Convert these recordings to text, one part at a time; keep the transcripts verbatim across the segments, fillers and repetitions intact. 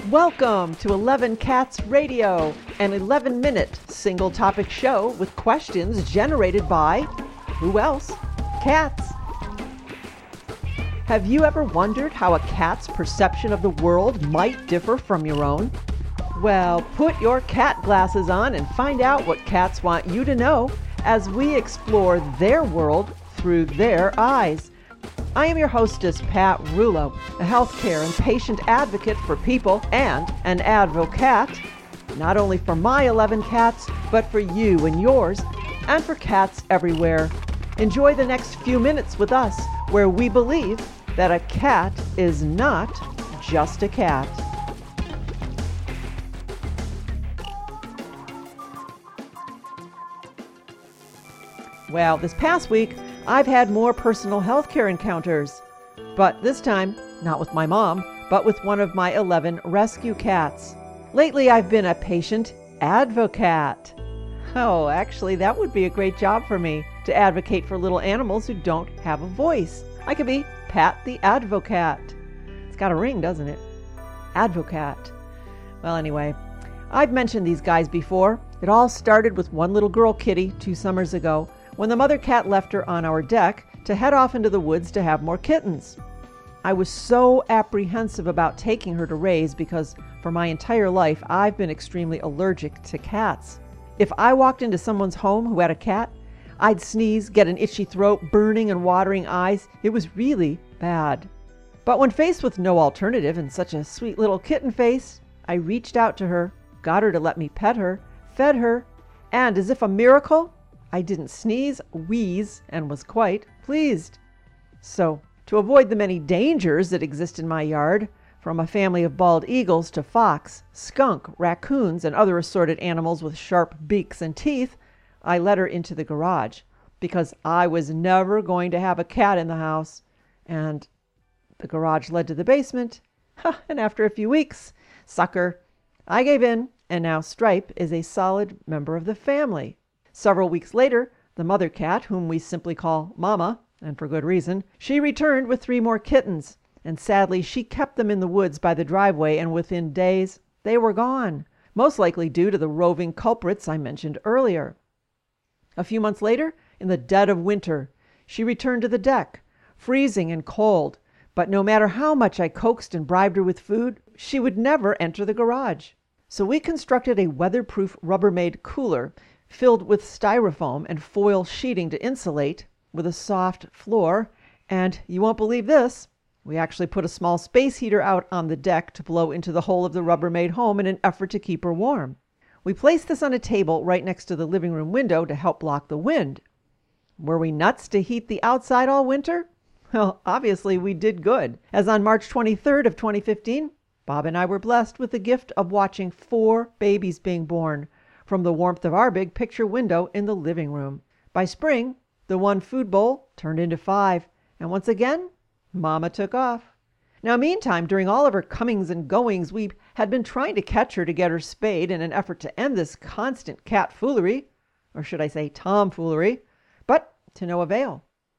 Welcome to eleven Cats Radio, an eleven minute single topic show with questions generated by, who else? Cats. Have you ever wondered how a cat's perception of the world might differ from your own? Well, put your cat glasses on and find out what cats want you to know as we explore their world through their eyes. I am your hostess, Pat Rulo, a healthcare and patient advocate for people and an advocate, not only for my eleven cats, but for you and yours, and for cats everywhere. Enjoy the next few minutes with us, where we believe that a cat is not just a cat. Well, this past week, I've had more personal healthcare encounters, but this time, not with my mom, but with one of my eleven rescue cats. Lately, I've been a patient advocate. Oh, actually, that would be a great job for me, to advocate for little animals who don't have a voice. I could be Pat the Advocate. It's got a ring, doesn't it? Advocate. Well, anyway, I've mentioned these guys before. It all started with one little girl kitty two summers ago, when the mother cat left her on our deck to head off into the woods to have more kittens. I was so apprehensive about taking her to raise because for my entire life I've been extremely allergic to cats. If I walked into someone's home who had a cat, I'd sneeze, get an itchy throat, burning and watering eyes. It was really bad. But when faced with no alternative and such a sweet little kitten face, I reached out to her, got her to let me pet her, fed her, and as if a miracle, I didn't sneeze, wheeze, and was quite pleased. So, to avoid the many dangers that exist in my yard, from a family of bald eagles to fox, skunk, raccoons, and other assorted animals with sharp beaks and teeth, I let her into the garage, because I was never going to have a cat in the house. And the garage led to the basement, and after a few weeks, sucker, I gave in, and now Stripe is a solid member of the family. Several weeks later, the mother cat, whom we simply call Mama, and for good reason, she returned with three more kittens, and sadly she kept them in the woods by the driveway, and within days they were gone, most likely due to the roving culprits I mentioned earlier. A few months later, in the dead of winter, she returned to the deck, freezing and cold, but no matter how much I coaxed and bribed her with food, she would never enter the garage. So we constructed a weatherproof Rubbermaid cooler filled with styrofoam and foil sheeting to insulate, with a soft floor, and you won't believe this, we actually put a small space heater out on the deck to blow into the whole of the Rubbermaid home in an effort to keep her warm. We placed this on a table right next to the living room window to help block the wind. Were we nuts to heat the outside all winter? Well, obviously we did good, as on March twenty-third of twenty fifteen, Bob and I were blessed with the gift of watching four babies being born from the warmth of our big picture window in the living room. By spring, the one food bowl turned into five, and once again, Mama took off. Now, meantime, during all of her comings and goings, we had been trying to catch her to get her spayed in an effort to end this constant cat foolery, or should I say tomfoolery, but to no avail.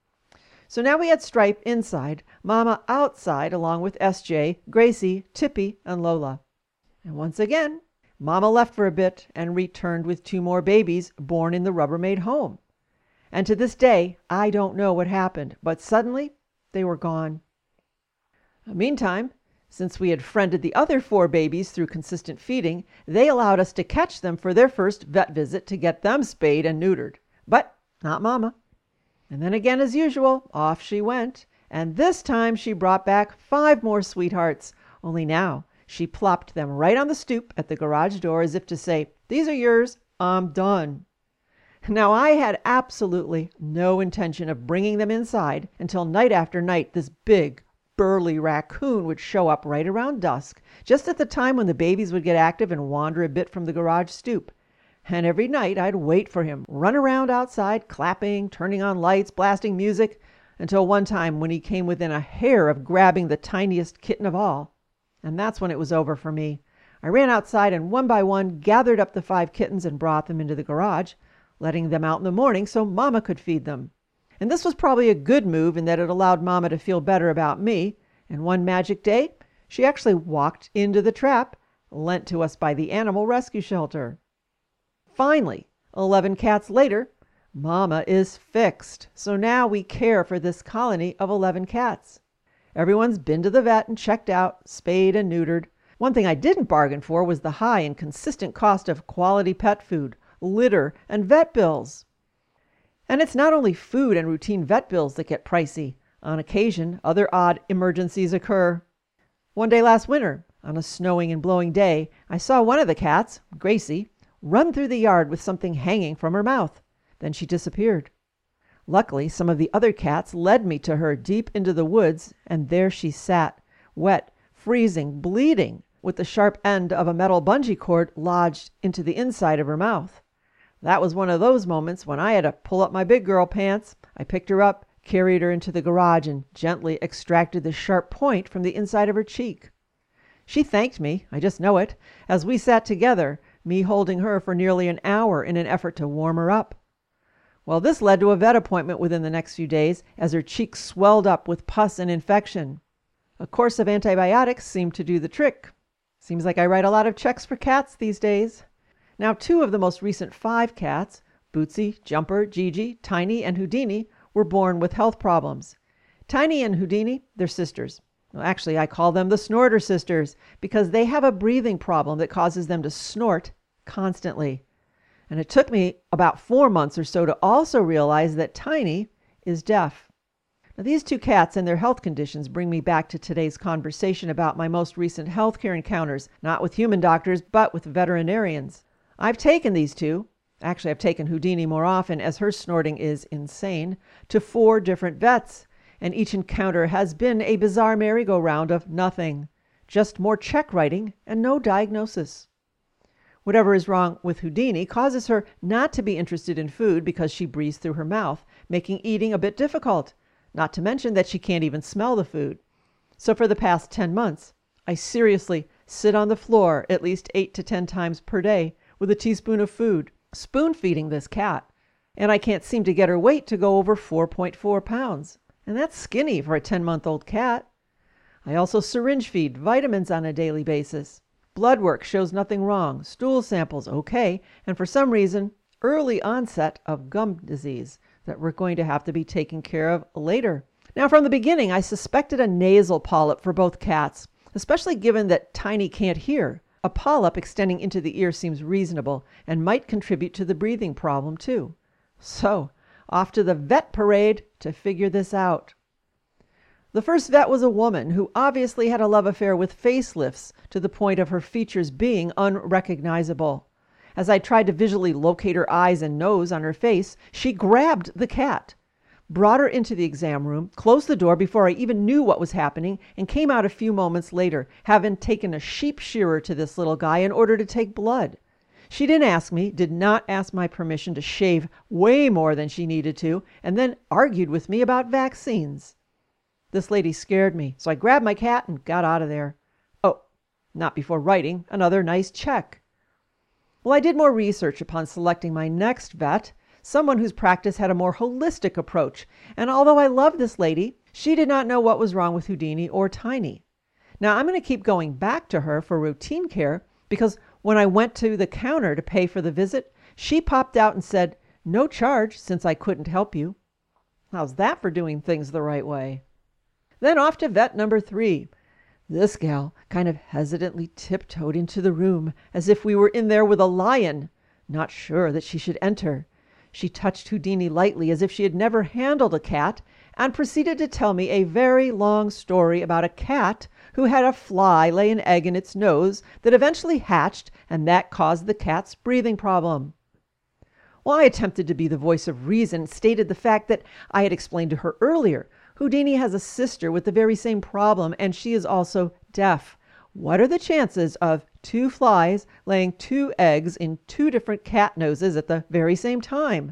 So now we had Stripe inside, Mama outside, along with S J, Gracie, Tippy, and Lola. And once again, Mama left for a bit and returned with two more babies born in the Rubbermaid home. And to this day, I don't know what happened, but suddenly they were gone. Meantime, since we had friended the other four babies through consistent feeding, they allowed us to catch them for their first vet visit to get them spayed and neutered. But not Mama. And then again, as usual, off she went. And this time she brought back five more sweethearts, only now she plopped them right on the stoop at the garage door as if to say, "These are yours, I'm done." Now, I had absolutely no intention of bringing them inside until night after night this big, burly raccoon would show up right around dusk, just at the time when the babies would get active and wander a bit from the garage stoop. And every night I'd wait for him, run around outside, clapping, turning on lights, blasting music, until one time when he came within a hair of grabbing the tiniest kitten of all. And that's when it was over for me. I ran outside and one by one gathered up the five kittens and brought them into the garage, letting them out in the morning so Mama could feed them. And this was probably a good move in that it allowed Mama to feel better about me, and one magic day, She actually walked into the trap lent to us by the animal rescue shelter. Finally, eleven cats later, Mama is fixed. So now we care for this colony of eleven cats. Everyone's been to the vet and checked out, spayed and neutered. One thing I didn't bargain for was the high and consistent cost of quality pet food, litter, and vet bills. And it's not only food and routine vet bills that get pricey. On occasion, other odd emergencies occur. One day last winter, on a snowing and blowing day, I saw one of the cats, Gracie, run through the yard with something hanging from her mouth. Then she disappeared. Luckily, some of the other cats led me to her deep into the woods, and there she sat, wet, freezing, bleeding, with the sharp end of a metal bungee cord lodged into the inside of her mouth. That was one of those moments when I had to pull up my big girl pants. I picked her up, carried her into the garage, and gently extracted the sharp point from the inside of her cheek. She thanked me, I just know it, as we sat together, me holding her for nearly an hour in an effort to warm her up. Well, this led to a vet appointment within the next few days as her cheeks swelled up with pus and infection. A course of antibiotics seemed to do the trick. Seems like I write a lot of checks for cats these days. Now, two of the most recent five cats, Bootsy, Jumper, Gigi, Tiny, and Houdini, were born with health problems. Tiny and Houdini, they're sisters. Well, actually, I call them the Snorter sisters because they have a breathing problem that causes them to snort constantly. And it took me about four months or so to also realize that Tiny is deaf. Now, these two cats and their health conditions bring me back to today's conversation about my most recent healthcare encounters, not with human doctors, but with veterinarians. I've taken these two, actually I've taken Houdini more often as her snorting is insane, to four different vets, and each encounter has been a bizarre merry-go-round of nothing, just more check writing and no diagnosis. Whatever is wrong with Houdini causes her not to be interested in food because she breathes through her mouth, making eating a bit difficult, not to mention that she can't even smell the food. So for the past ten months, I seriously sit on the floor at least eight to ten times per day with a teaspoon of food, spoon-feeding this cat, and I can't seem to get her weight to go over four point four pounds, and that's skinny for a ten-month-old cat. I also syringe feed vitamins on a daily basis. Blood work shows nothing wrong, stool samples okay, and for some reason, early onset of gum disease that we're going to have to be taken care of later. Now, from the beginning, I suspected a nasal polyp for both cats, especially given that Tiny can't hear. A polyp extending into the ear seems reasonable and might contribute to the breathing problem too. So, off to the vet parade to figure this out. The first vet was a woman who obviously had a love affair with facelifts to the point of her features being unrecognizable. As I tried to visually locate her eyes and nose on her face, she grabbed the cat, brought her into the exam room, closed the door before I even knew what was happening, and came out a few moments later, having taken a sheep shearer to this little guy in order to take blood. She didn't ask me, did not ask my permission to shave way more than she needed to, and then argued with me about vaccines. This lady scared me, so I grabbed my cat and got out of there. Oh, not before writing another nice check. Well, I did more research upon selecting my next vet, someone whose practice had a more holistic approach, and although I loved this lady, she did not know what was wrong with Houdini or Tiny. Now, I'm going to keep going back to her for routine care because when I went to the counter to pay for the visit, she popped out and said, "No charge since I couldn't help you." How's that for doing things the right way? Then off to vet number three. This gal kind of hesitantly tiptoed into the room as if we were in there with a lion, not sure that she should enter. She touched Houdini lightly as if she had never handled a cat and proceeded to tell me a very long story about a cat who had a fly lay an egg in its nose that eventually hatched, and that caused the cat's breathing problem. Well, I attempted to be the voice of reason and stated the fact that I had explained to her earlier. Houdini has a sister with the very same problem, and she is also deaf. What are the chances of two flies laying two eggs in two different cat noses at the very same time?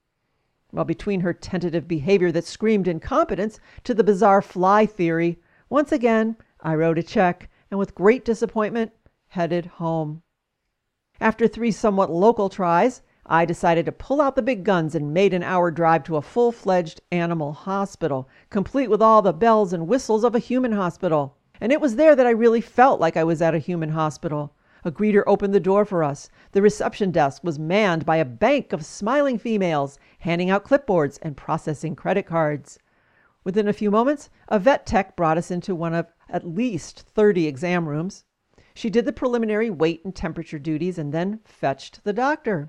Well, between her tentative behavior that screamed incompetence to the bizarre fly theory, once again, I wrote a check and with great disappointment, headed home. After three somewhat local tries, I decided to pull out the big guns and made an hour drive to a full-fledged animal hospital, complete with all the bells and whistles of a human hospital. And it was there that I really felt like I was at a human hospital. A greeter opened the door for us. The reception desk was manned by a bank of smiling females, handing out clipboards and processing credit cards. Within a few moments, a vet tech brought us into one of at least thirty exam rooms. She did the preliminary weight and temperature duties and then fetched the doctor.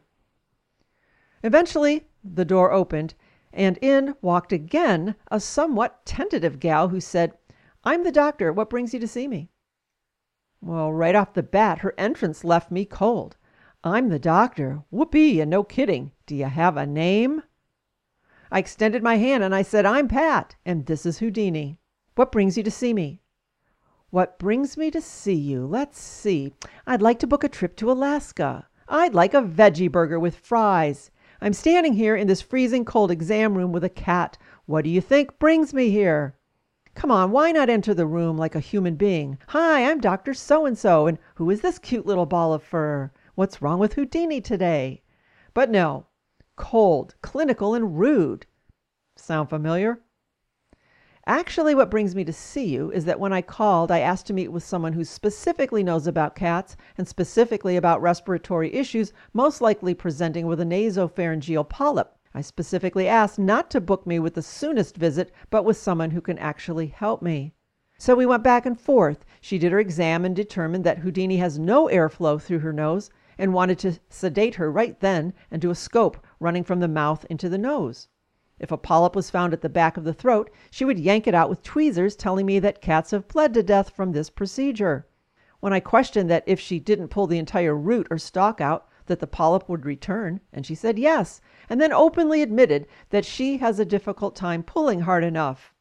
Eventually, the door opened, and in walked again a somewhat tentative gal who said, "I'm the doctor. What brings you to see me?" Well, right off the bat, her entrance left me cold. "I'm the doctor. Whoopee, and no kidding. Do you have a name?" I extended my hand and I said, "I'm Pat, and this is Houdini. What brings you to see me?" "What brings me to see you? Let's see. I'd like to book a trip to Alaska. I'd like a veggie burger with fries. I'm standing here in this freezing cold exam room with a cat. What do you think brings me here? Come on, why not enter the room like a human being? Hi, I'm Doctor So-and-so, and who is this cute little ball of fur? What's wrong with Houdini today?" But no, cold, clinical, and rude. Sound familiar? Actually, what brings me to see you is that when I called, I asked to meet with someone who specifically knows about cats and specifically about respiratory issues, most likely presenting with a nasopharyngeal polyp. I specifically asked not to book me with the soonest visit, but with someone who can actually help me. So we went back and forth. She did her exam and determined that Houdini has no airflow through her nose and wanted to sedate her right then and do a scope running from the mouth into the nose. If a polyp was found at the back of the throat, she would yank it out with tweezers, telling me that cats have bled to death from this procedure. When I questioned that if she didn't pull the entire root or stalk out, that the polyp would return, and she said yes, and then openly admitted that she has a difficult time pulling hard enough.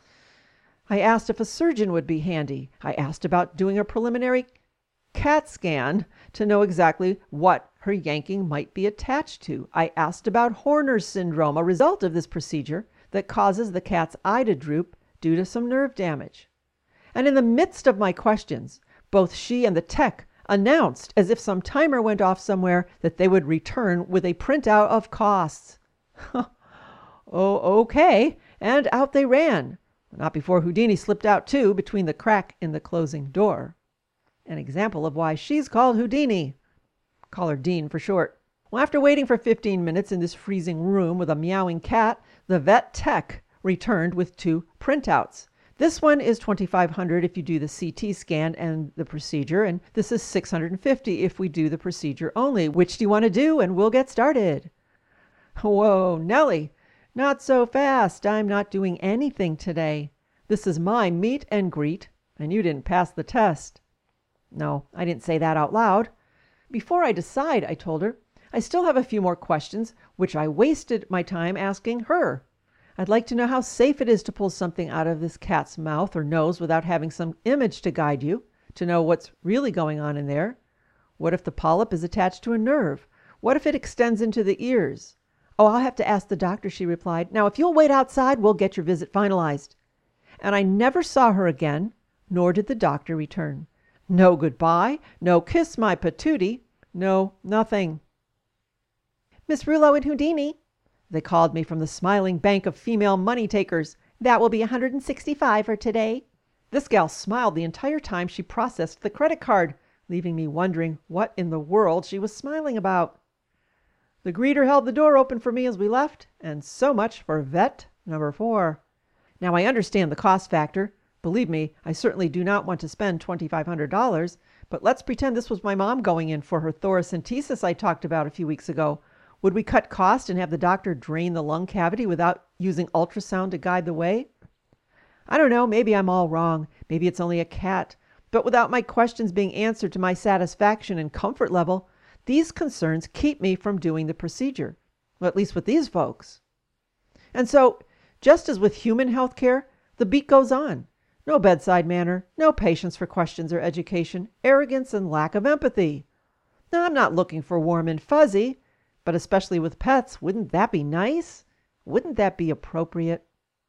I asked if a surgeon would be handy. I asked about doing a preliminary CAT scan to know exactly what her yanking might be attached to. I asked about Horner's syndrome, a result of this procedure that causes the cat's eye to droop due to some nerve damage. And in the midst of my questions, both she and the tech announced, as if some timer went off somewhere, that they would return with a printout of costs. Oh, okay, and out they ran. Not before Houdini slipped out too, between the crack in the closing door. An example of why she's called Houdini. Call her Dean for short. Well, after waiting for fifteen minutes in this freezing room with a meowing cat, the vet tech returned with two printouts. This one is twenty-five hundred dollars if you do the C T scan and the procedure, and this is six hundred fifty dollars if we do the procedure only. Which do you want to do? And we'll get started. Whoa, Nellie, not so fast. I'm not doing anything today. This is my meet and greet, and you didn't pass the test. No, I didn't say that out loud. Before I decide, I told her, I still have a few more questions, which I wasted my time asking her. I'd like to know how safe it is to pull something out of this cat's mouth or nose without having some image to guide you, to know what's really going on in there. What if the polyp is attached to a nerve? What if it extends into the ears? Oh, I'll have to ask the doctor, she replied. Now, if you'll wait outside, we'll get your visit finalized. And I never saw her again, nor did the doctor return. No goodbye, no kiss my patootie, no nothing. Miss Rouleau and Houdini, they called me from the smiling bank of female money takers. That will be one hundred sixty-five for today. This gal smiled the entire time she processed the credit card, leaving me wondering what in the world she was smiling about. The greeter held the door open for me as we left, and so much for vet number four. Now I understand the cost factor. Believe me, I certainly do not want to spend twenty-five hundred dollars, but let's pretend this was my mom going in for her thoracentesis I talked about a few weeks ago. Would we cut cost and have the doctor drain the lung cavity without using ultrasound to guide the way? I don't know, maybe I'm all wrong. Maybe it's only a cat. But without my questions being answered to my satisfaction and comfort level, these concerns keep me from doing the procedure, well, at least with these folks. And so, just as with human health care, the beat goes on. No bedside manner, no patience for questions or education, arrogance and lack of empathy. Now, I'm not looking for warm and fuzzy, but especially with pets, wouldn't that be nice? Wouldn't that be appropriate?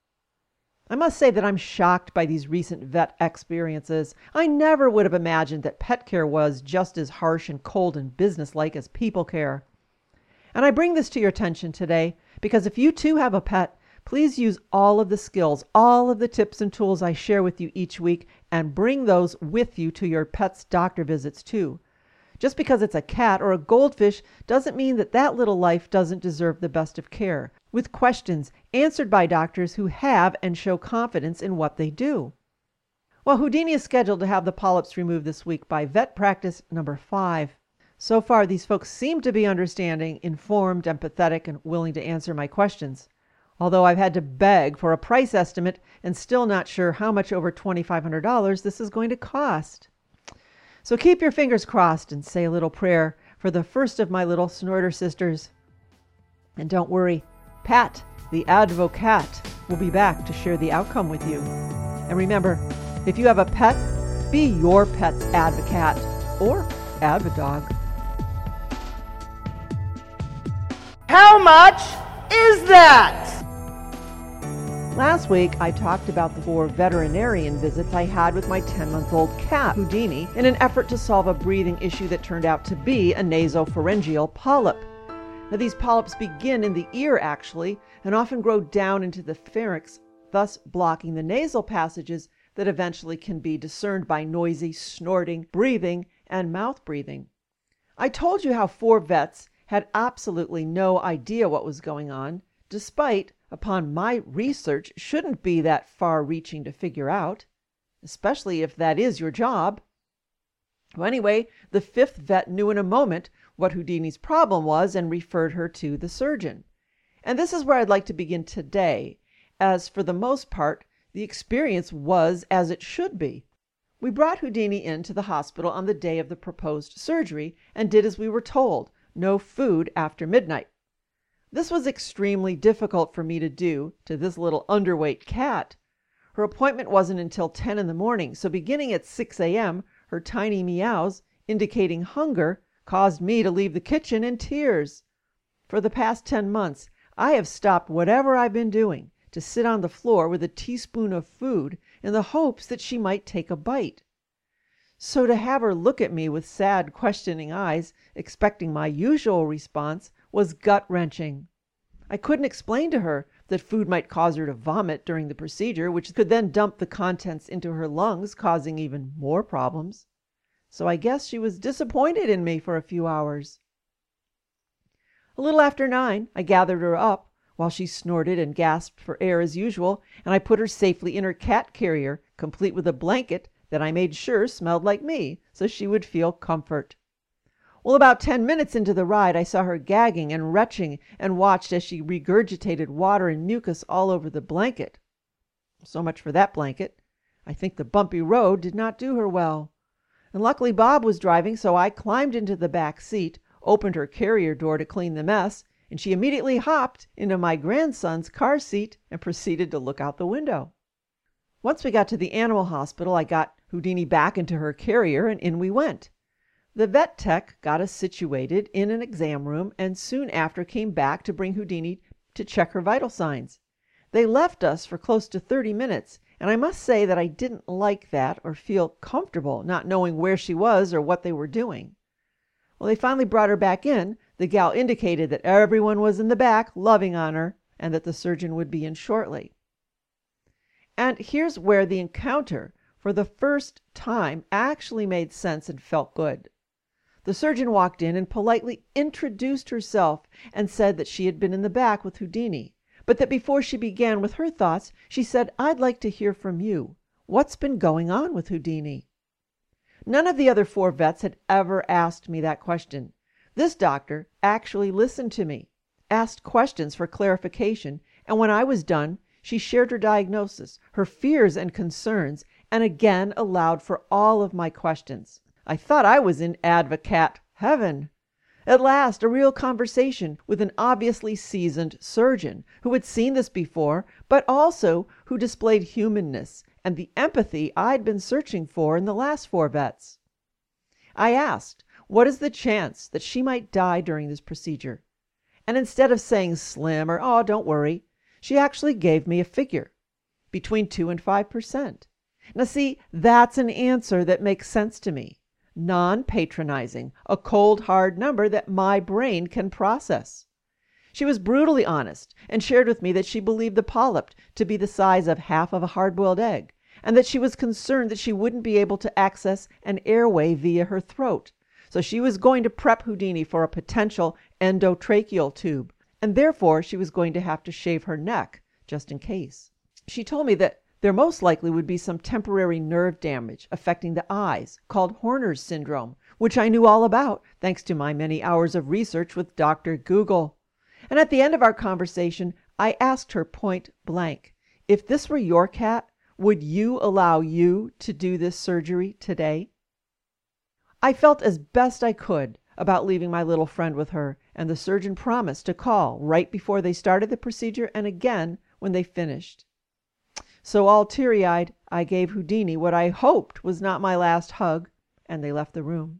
I must say that I'm shocked by these recent vet experiences. I never would have imagined that pet care was just as harsh and cold and businesslike as people care. And I bring this to your attention today because if you too have a pet, Please use all of the skills, all of the tips and tools I share with you each week, and bring those with you to your pet's doctor visits too. Just because it's a cat or a goldfish doesn't mean that that little life doesn't deserve the best of care, with questions answered by doctors who have and show confidence in what they do. Well, Houdini is scheduled to have the polyps removed this week by vet practice number five. So far, these folks seem to be understanding, informed, empathetic, and willing to answer my questions. Although I've had to beg for a price estimate and still not sure how much over twenty-five hundred dollars this is going to cost. So keep your fingers crossed and say a little prayer for the first of my little snorter sisters. And don't worry, Pat, the advocate, will be back to share the outcome with you. And remember, if you have a pet, be your pet's advocate or advodog. How much is that? Last week, I talked about the four veterinarian visits I had with my ten-month-old cat, Houdini, in an effort to solve a breathing issue that turned out to be a nasopharyngeal polyp. Now, these polyps begin in the ear, actually, and often grow down into the pharynx, thus blocking the nasal passages that eventually can be discerned by noisy snorting, breathing, and mouth breathing. I told you how four vets had absolutely no idea what was going on, despite, upon my research, shouldn't be that far-reaching to figure out, especially if that is your job. Well, anyway, the fifth vet knew in a moment what Houdini's problem was and referred her to the surgeon. And this is where I'd like to begin today, as for the most part, the experience was as it should be. We brought Houdini into the hospital on the day of the proposed surgery and did as we were told, no food after midnight. This was extremely difficult for me to do to this little underweight cat. Her appointment wasn't until ten in the morning, so beginning at six a.m., her tiny meows, indicating hunger, caused me to leave the kitchen in tears. For the past ten months, I have stopped whatever I've been doing to sit on the floor with a teaspoon of food in the hopes that she might take a bite. So to have her look at me with sad, questioning eyes, expecting my usual response, was gut-wrenching. I couldn't explain to her that food might cause her to vomit during the procedure, which could then dump the contents into her lungs, causing even more problems. So I guess she was disappointed in me for a few hours. A little after nine, I gathered her up while she snorted and gasped for air as usual, and I put her safely in her cat carrier, complete with a blanket that I made sure smelled like me, so she would feel comfort. Well, about ten minutes into the ride, I saw her gagging and retching and watched as she regurgitated water and mucus all over the blanket. So much for that blanket. I think the bumpy road did not do her well. And luckily Bob was driving, so I climbed into the back seat, opened her carrier door to clean the mess, and she immediately hopped into my grandson's car seat and proceeded to look out the window. Once we got to the animal hospital, I got Houdini back into her carrier, and in we went. The vet tech got us situated in an exam room and soon after came back to bring Houdini to check her vital signs. They left us for close to thirty minutes, and I must say that I didn't like that or feel comfortable not knowing where she was or what they were doing. Well, they finally brought her back in. The gal indicated that everyone was in the back loving on her and that the surgeon would be in shortly. And here's where the encounter, for the first time, actually made sense and felt good. The surgeon walked in and politely introduced herself and said that she had been in the back with Houdini, but that before she began with her thoughts, she said, "I'd like to hear from you. What's been going on with Houdini?" None of the other four vets had ever asked me that question. This doctor actually listened to me, asked questions for clarification, and when I was done, she shared her diagnosis, her fears and concerns, and again allowed for all of my questions. I thought I was in advocate heaven. At last, a real conversation with an obviously seasoned surgeon who had seen this before, but also who displayed humanness and the empathy I'd been searching for in the last four vets. I asked, what is the chance that she might die during this procedure? And instead of saying slim or, oh, don't worry, she actually gave me a figure, between two and five percent. Now see, that's an answer that makes sense to me. Non-patronizing, a cold, hard number that my brain can process. She was brutally honest and shared with me that she believed the polyp to be the size of half of a hard-boiled egg, and that she was concerned that she wouldn't be able to access an airway via her throat. So she was going to prep Houdini for a potential endotracheal tube, and therefore she was going to have to shave her neck, just in case. She told me that there most likely would be some temporary nerve damage affecting the eyes, called Horner's syndrome, which I knew all about thanks to my many hours of research with Doctor Google. And at the end of our conversation, I asked her point blank, if this were your cat, would you allow you to do this surgery today? I felt as best I could about leaving my little friend with her, and the surgeon promised to call right before they started the procedure and again when they finished. So all teary-eyed, I gave Houdini what I hoped was not my last hug, and they left the room.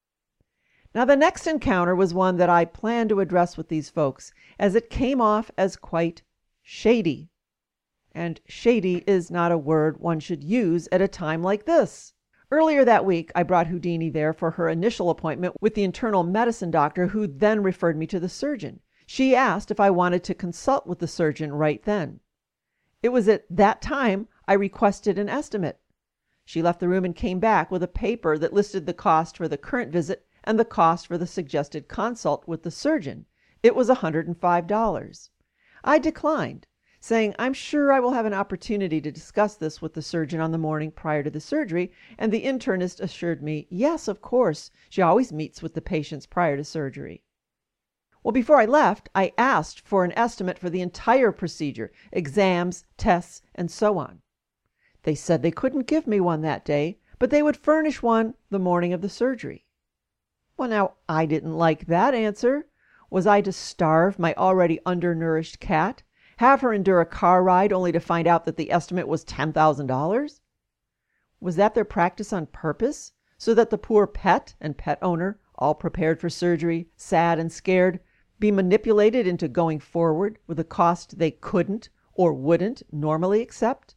Now the next encounter was one that I planned to address with these folks, as it came off as quite shady. And shady is not a word one should use at a time like this. Earlier that week, I brought Houdini there for her initial appointment with the internal medicine doctor, who then referred me to the surgeon. She asked if I wanted to consult with the surgeon right then. It was at that time I requested an estimate. She left the room and came back with a paper that listed the cost for the current visit and the cost for the suggested consult with the surgeon. It was one hundred five dollars. I declined, saying I'm sure I will have an opportunity to discuss this with the surgeon on the morning prior to the surgery, and the internist assured me, yes, of course, she always meets with the patients prior to surgery. Well, before I left, I asked for an estimate for the entire procedure, exams, tests, and so on. They said they couldn't give me one that day, but they would furnish one the morning of the surgery. Well, now, I didn't like that answer. Was I to starve my already undernourished cat, have her endure a car ride only to find out that the estimate was ten thousand dollars? Was that their practice on purpose, so that the poor pet and pet owner, all prepared for surgery, sad and scared, be manipulated into going forward with a cost they couldn't or wouldn't normally accept?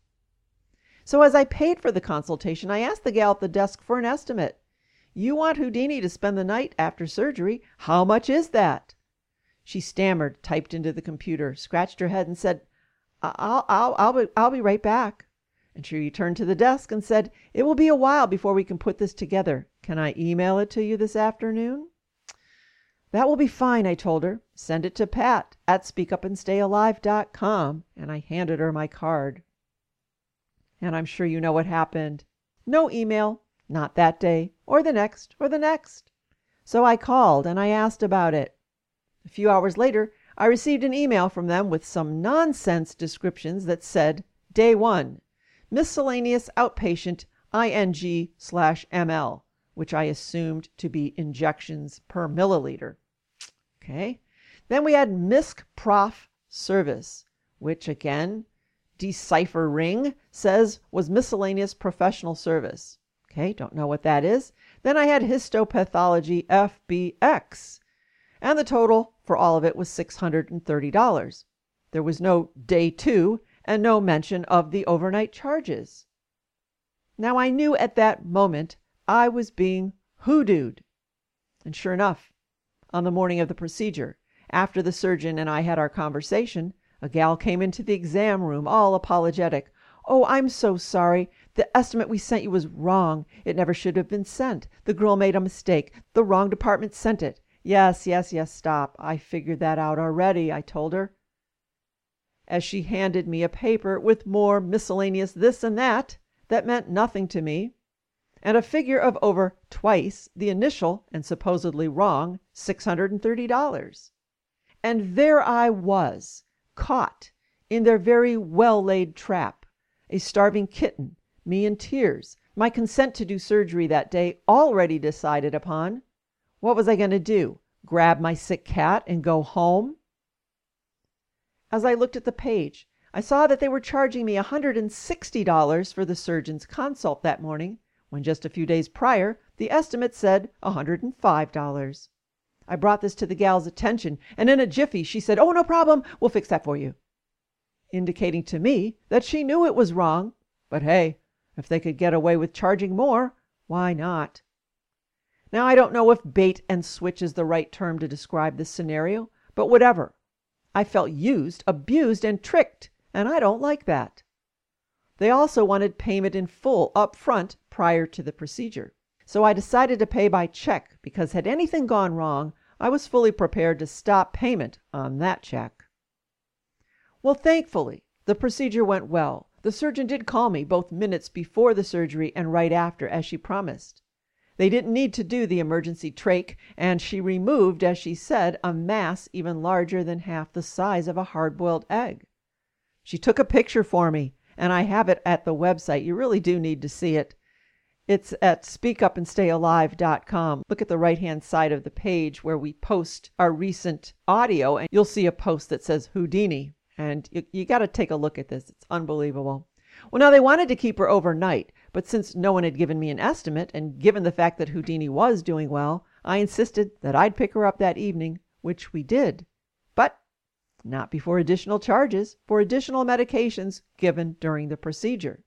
So as I paid for the consultation, I asked the gal at the desk for an estimate. You want Houdini to spend the night after surgery. How much is that? She stammered, typed into the computer, scratched her head and said, I'll, I'll, I'll, be, I'll be right back. And she returned to the desk and said, it will be a while before we can put this together. Can I email it to you this afternoon? That will be fine, I told her. Send it to Pat at speak up and stay alive dot com, and I handed her my card. And I'm sure you know what happened. No email, not that day, or the next, or the next. So I called and I asked about it. A few hours later, I received an email from them with some nonsense descriptions that said, Day one, miscellaneous outpatient I N G slash M L, which I assumed to be injections per milliliter. Okay. Then we had M I S C Prof service, which again, deciphering says was miscellaneous professional service. Okay, don't know what that is. Then I had histopathology F B X, and the total for all of it was six hundred thirty dollars. There was no day two and no mention of the overnight charges. Now I knew at that moment I was being hoodooed. And sure enough, on the morning of the procedure, after the surgeon and I had our conversation, a gal came into the exam room all apologetic. Oh, I'm so sorry. The estimate we sent you was wrong. It never should have been sent. The girl made a mistake. The wrong department sent it. Yes, yes, yes, stop. I figured that out already, I told her, as she handed me a paper with more miscellaneous this and that that meant nothing to me, and a figure of over twice the initial and supposedly wrong six hundred thirty dollars. And there I was, caught in their very well-laid trap, a starving kitten, me in tears, my consent to do surgery that day already decided upon. What was I going to do? Grab my sick cat and go home? As I looked at the page, I saw that they were charging me one hundred sixty dollars for the surgeon's consult that morning, when just a few days prior, the estimate said one hundred five dollars. I brought this to the gal's attention, and in a jiffy she said, oh, no problem, we'll fix that for you, indicating to me that she knew it was wrong, but hey, if they could get away with charging more, why not? Now, I don't know if bait and switch is the right term to describe this scenario, but whatever. I felt used, abused, and tricked, and I don't like that. They also wanted payment in full up front prior to the procedure. So I decided to pay by check because had anything gone wrong, I was fully prepared to stop payment on that check. Well, thankfully, the procedure went well. The surgeon did call me both minutes before the surgery and right after, as she promised. They didn't need to do the emergency trach, and she removed, as she said, a mass even larger than half the size of a hard-boiled egg. She took a picture for me, and I have it at the website. You really do need to see it. It's at speak up and stay alive dot com. Look at the right-hand side of the page where we post our recent audio, and you'll see a post that says Houdini. And you, you got to take a look at this. It's unbelievable. Well, now they wanted to keep her overnight, but since no one had given me an estimate, and given the fact that Houdini was doing well, I insisted that I'd pick her up that evening, which we did. But not before additional charges for additional medications given during the procedure.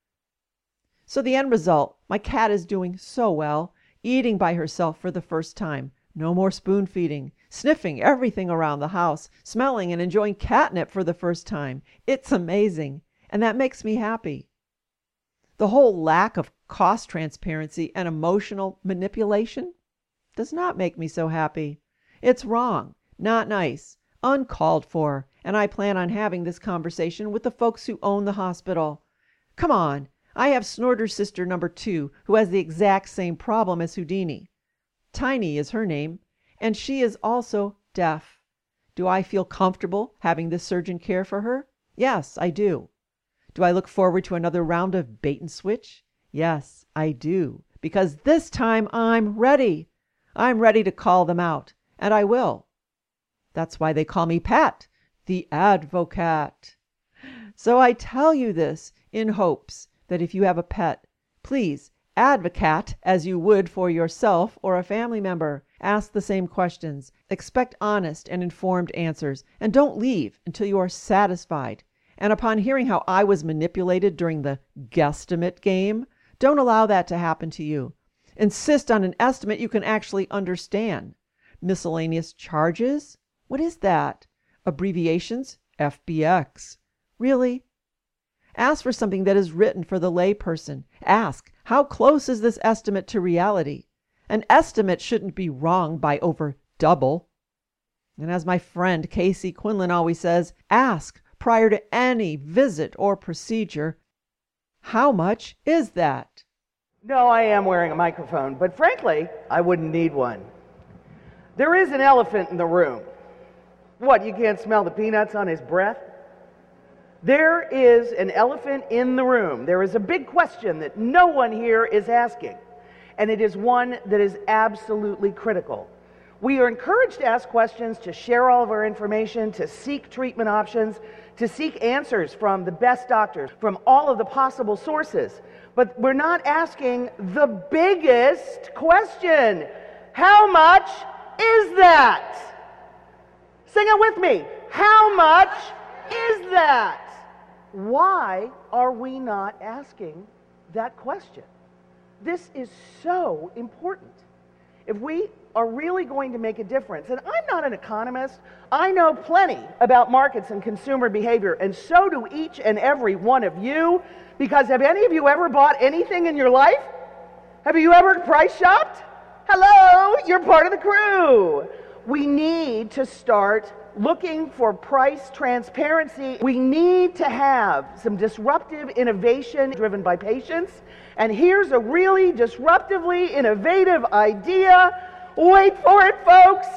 So the end result, my cat is doing so well, eating by herself for the first time. No more spoon feeding, sniffing everything around the house, smelling and enjoying catnip for the first time. It's amazing, and that makes me happy. The whole lack of cost transparency and emotional manipulation does not make me so happy. It's wrong, not nice, uncalled for, and I plan on having this conversation with the folks who own the hospital. Come on, I have Snorter's sister number two, who has the exact same problem as Houdini. Tiny is her name, and she is also deaf. Do I feel comfortable having this surgeon care for her? Yes, I do. Do I look forward to another round of bait and switch? Yes, I do, because this time I'm ready. I'm ready to call them out, and I will. That's why they call me Pat, the advocate. So I tell you this in hopes that if you have a pet, please advocate as you would for yourself or a family member. Ask the same questions. Expect honest and informed answers, and don't leave until you are satisfied. And upon hearing how I was manipulated during the guesstimate game, don't allow that to happen to you. Insist on an estimate you can actually understand. Miscellaneous charges? What is that? Abbreviations? F B X. Really? Ask for something that is written for the layperson. Ask, how close is this estimate to reality? An estimate shouldn't be wrong by over double. And as my friend Casey Quinlan always says, ask prior to any visit or procedure, how much is that? No, I am wearing a microphone, but frankly, I wouldn't need one. There is an elephant in the room. What, you can't smell the peanuts on his breath? There is an elephant in the room. There is a big question that no one here is asking, and it is one that is absolutely critical. We are encouraged to ask questions, to share all of our information, to seek treatment options, to seek answers from the best doctors, from all of the possible sources. But we're not asking the biggest question. How much is that? Sing it with me. How much is that? Why are we not asking that question? This is so important. If we are really going to make a difference, and I'm not an economist, I know plenty about markets and consumer behavior, and so do each and every one of you, because have any of you ever bought anything in your life? Have you ever price shopped? Hello, you're part of the crew. We need to start looking for price transparency. We need to have some disruptive innovation driven by patients. And here's a really disruptively innovative idea. Wait for it, folks.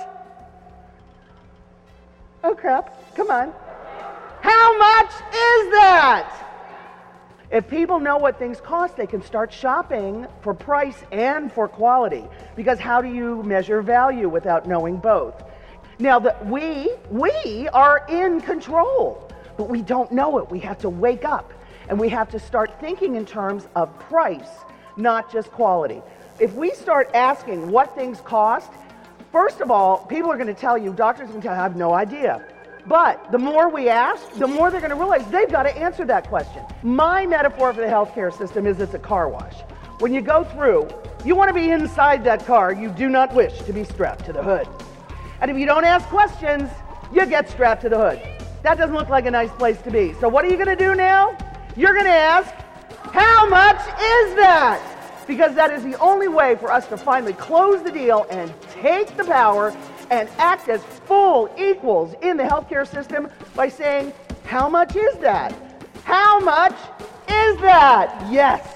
Oh, crap. Come on. How much is that? If people know what things cost, they can start shopping for price and for quality. Because how do you measure value without knowing both? Now, the, we, we are in control, but we don't know it. We have to wake up, and we have to start thinking in terms of price, not just quality. If we start asking what things cost, first of all, people are going to tell you, doctors are going to tell you, I have no idea. But the more we ask, the more they're going to realize they've got to answer that question. My metaphor for the healthcare system is it's a car wash. When you go through, you want to be inside that car. You do not wish to be strapped to the hood. And if you don't ask questions, you get strapped to the hood. That doesn't look like a nice place to be. So what are you going to do now? You're going to ask, how much is that? Because that is the only way for us to finally close the deal and take the power and act as full equals in the healthcare system by saying, how much is that? How much is that? Yes.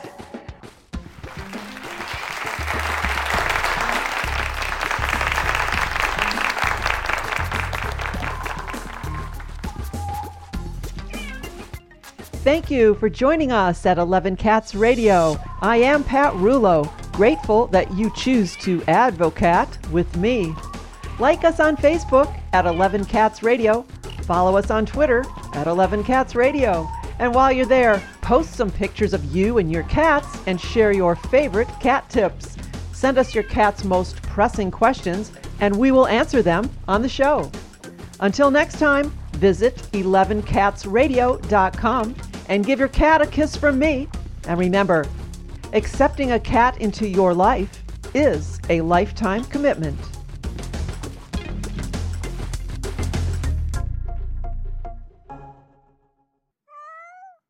Thank you for joining us at eleven Cats Radio. I am Pat Rulo, grateful that you choose to advocate with me. Like us on Facebook at eleven Cats Radio. Follow us on Twitter at eleven Cats Radio. And while you're there, post some pictures of you and your cats and share your favorite cat tips. Send us your cat's most pressing questions and we will answer them on the show. Until next time, visit eleven cats radio dot com and give your cat a kiss from me. And remember, accepting a cat into your life is a lifetime commitment.